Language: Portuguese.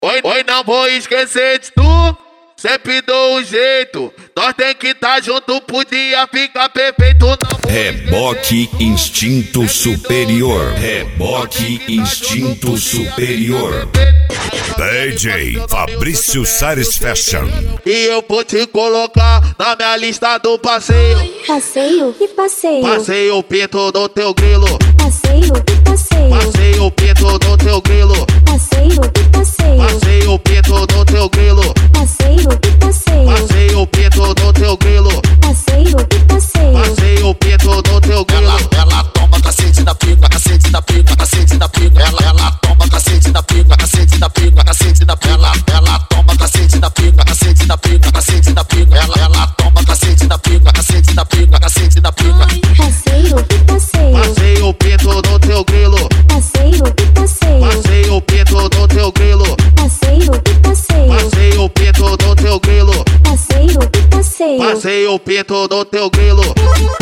Oi, não vou esquecer de tu, sempre dou um jeito. Nós tem que tá junto, podia ficar perfeito. Não vou Reboque Instinto Superior. Reboque Instinto Superior. DJ Fabrício Sares Fashion. E eu vou te colocar na minha lista do passeio. Passeio? Que passeio? Passeio o pinto do teu grilo. Passeio? Que passeio? Passeio o pinto do teu grilo. Passeio? Que passeio? Passeio o pinto do teu grilo. Passeio? Que passeio? Passeio o pinto do teu grilo. Passeio? Que passeio? Passeio o pinto do teu grilo. Ela toma cacete da pica, cacete da pica, cacete da pica. Ela toma cacete da pica, cacete da pica, cacete da pica. Ela toma cacete da pica, cacete da pica, cacete da pica. Ela toma cacete da pica, cacete da pica, cacete da pica. Passeio? Que passeio? Passeio o pinto do teu grilo. Passeio? Que passeio? Passeio o pinto do teu grilo. Passeio? Que passeio? Passeio o pinto do teu grilo. Passeio? Que passeio? Passeio o pinto do teu grilo.